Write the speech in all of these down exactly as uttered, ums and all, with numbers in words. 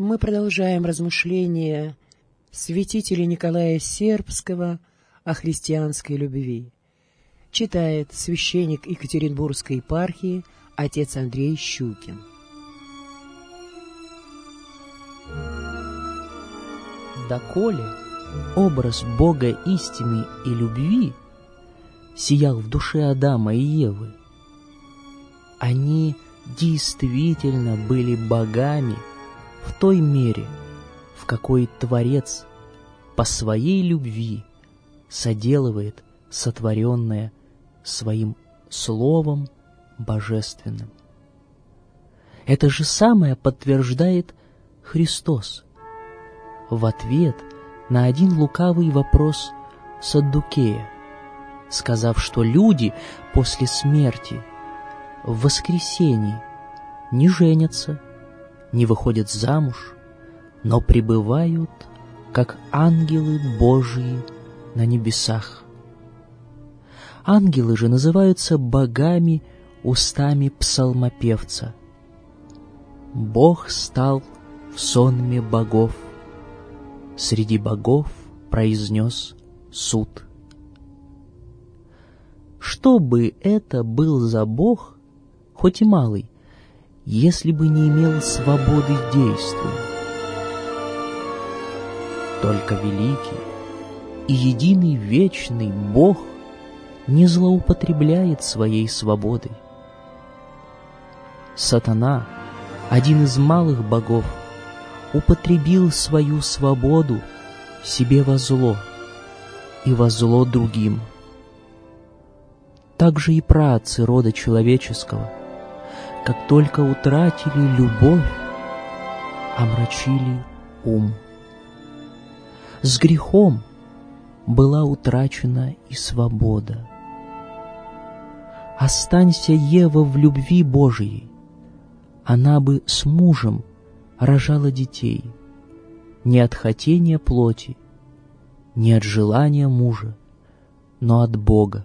Мы продолжаем размышления святителя Николая Сербского о христианской любви. Читает священник Екатеринбургской епархии отец Андрей Щукин. Доколе образ Бога истины и любви сиял в душе Адама и Евы, они действительно были богами в той мере, в какой Творец по своей любви соделывает сотворенное своим Словом Божественным. Это же самое подтверждает Христос в ответ на один лукавый вопрос Саддукея, сказав, что люди после смерти в воскресении не женятся, не выходят замуж, но пребывают, как ангелы Божии на небесах. Ангелы же называются богами устами псалмопевца. Бог стал в сонме богов, среди богов произнес суд. Что бы это был за Бог, хоть и малый, если бы не имел свободы действия? Только великий и единый вечный Бог не злоупотребляет своей свободой. Сатана, один из малых богов, употребил свою свободу себе во зло и во зло другим. Так же и праотцы рода человеческого, как только утратили любовь, омрачили ум. С грехом была утрачена и свобода. Останься Ева в любви Божией, она бы с мужем рожала детей, не от хотения плоти, не от желания мужа, но от Бога.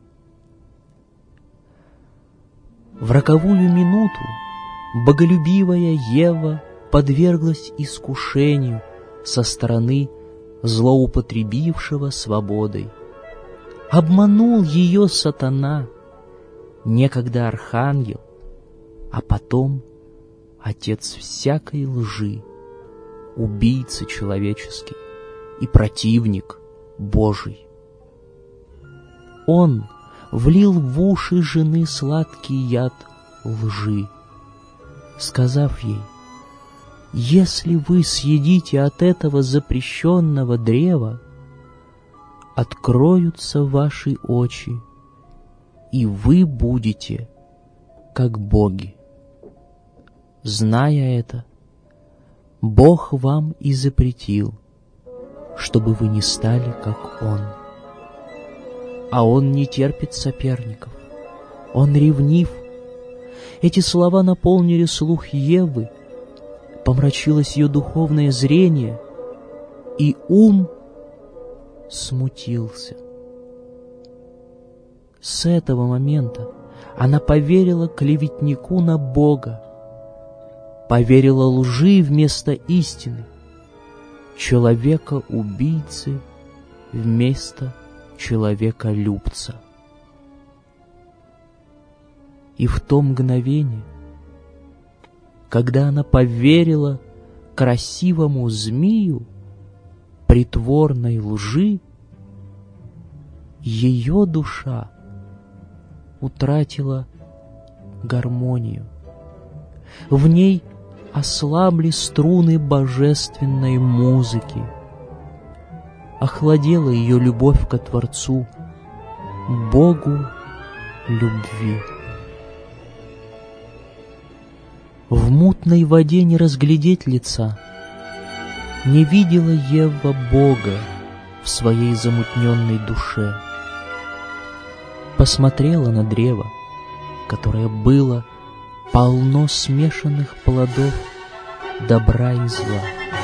В роковую минуту боголюбивая Ева подверглась искушению со стороны злоупотребившего свободой. Обманул ее сатана, некогда архангел, а потом отец всякой лжи, убийца человеческий и противник Божий. Он влил в уши жены сладкий яд лжи, сказав ей: «Если вы съедите от этого запрещенного древа, откроются ваши очи, и вы будете как боги». Зная это, Бог вам и запретил, чтобы вы не стали как Он. А Он не терпит соперников, Он ревнив. Эти слова наполнили слух Евы, помрачилось ее духовное зрение, и ум смутился. С этого момента она поверила клеветнику на Бога, поверила лжи вместо истины, человека-убийцы вместо человека-любца. И в то мгновение, когда она поверила красивому змею притворной лжи, ее душа утратила гармонию. В ней ослабли струны божественной музыки, охладела ее любовь ко Творцу, Богу любви. В мутной воде не разглядеть лица, не видела Ева Бога в своей замутненной душе. Посмотрела на древо, которое было полно смешанных плодов добра и зла.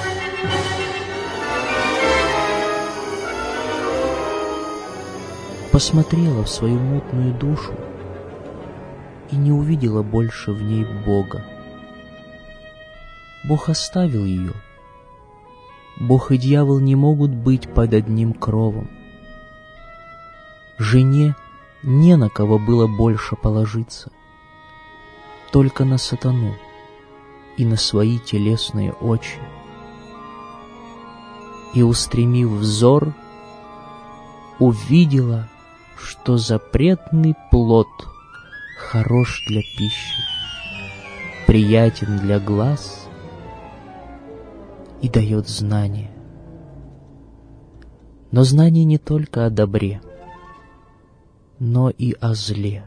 Посмотрела в свою мутную душу и не увидела больше в ней Бога. Бог оставил ее. Бог и дьявол не могут быть под одним кровом. Жене не на кого было больше положиться, только на сатану и на свои телесные очи. И, устремив взор, увидела, что запретный плод хорош для пищи, приятен для глаз и дает знание. Но знание не только о добре, но и о зле.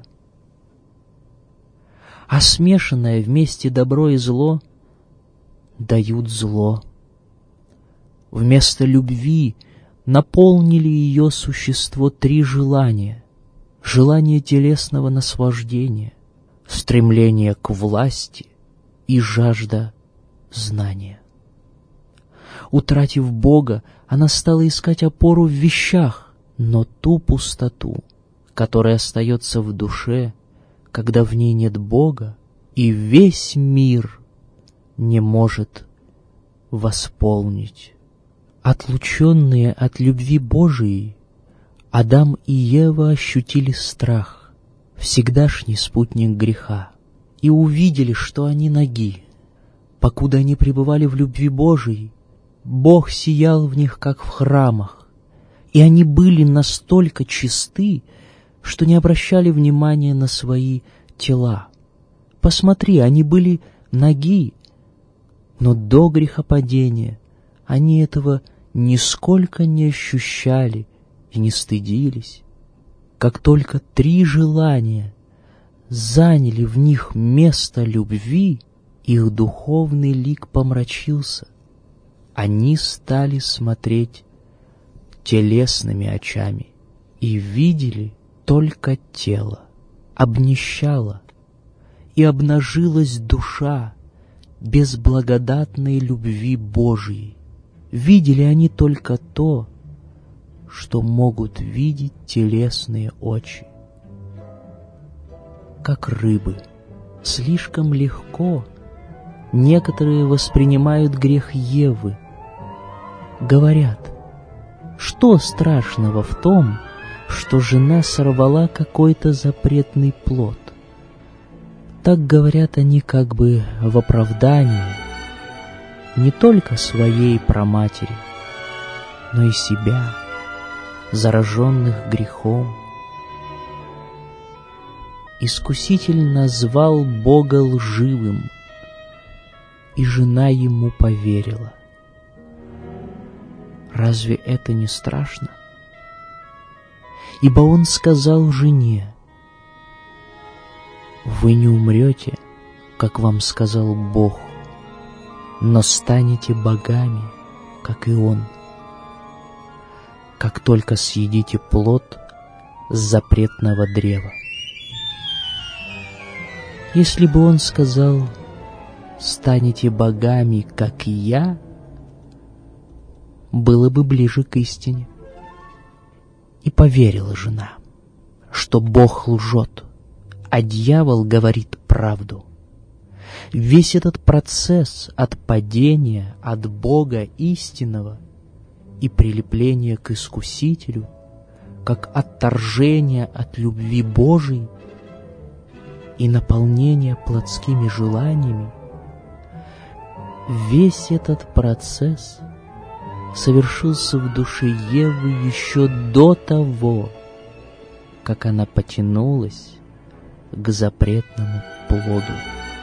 А смешанное вместе добро и зло дают зло. Вместо любви наполнили ее существо три желания: желание телесного наслаждения, стремление к власти и жажда знания. Утратив Бога, она стала искать опору в вещах, но ту пустоту, которая остается в душе, когда в ней нет Бога, и весь мир не может восполнить. Отлученные от любви Божией, Адам и Ева ощутили страх, всегдашний спутник греха, и увидели, что они наги. Покуда они пребывали в любви Божией, Бог сиял в них, как в храмах, и они были настолько чисты, что не обращали внимания на свои тела. Посмотри, они были наги, но до грехопадения они этого нисколько не ощущали и не стыдились. Как только три желания заняли в них место любви, их духовный лик помрачился. Они стали смотреть телесными очами и видели только тело. Обнищала и обнажилась душа без благодатной любви Божией. Видели они только то, что могут видеть телесные очи. Как рыбы, слишком легко некоторые воспринимают грех Евы. Говорят, что страшного в том, что жена сорвала какой-то запретный плод? Так говорят они как бы в оправдании не только своей праматери, но и себя, зараженных грехом. Искуситель назвал Бога лживым, и жена ему поверила. Разве это не страшно? Ибо он сказал жене: «Вы не умрете, как вам сказал Бог, но станете богами, как и Он, как только съедите плод с запретного древа». Если бы он сказал: «Станете богами, как и я», было бы ближе к истине. И поверила жена, что Бог лжет, а дьявол говорит правду. Весь этот процесс от падения от Бога истинного и прилепления к Искусителю, как отторжение от любви Божией и наполнение плотскими желаниями, весь этот процесс совершился в душе Евы еще до того, как она потянулась к запретному плоду.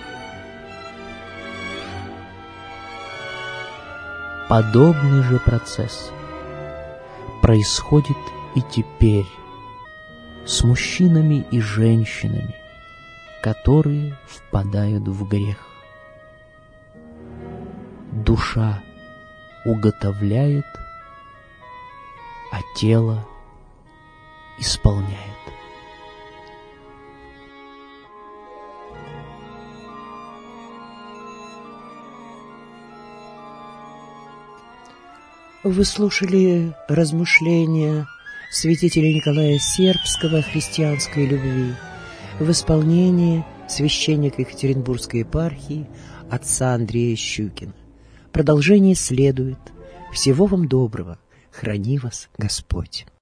Подобный же процесс происходит и теперь с мужчинами и женщинами, которые впадают в грех. Душа уготовляет, а тело исполняет. Вы слушали размышления святителя Николая Сербского о христианской любви в исполнении священника Екатеринбургской епархии отца Андрея Щукина. Продолжение следует. Всего вам доброго. Храни вас Господь.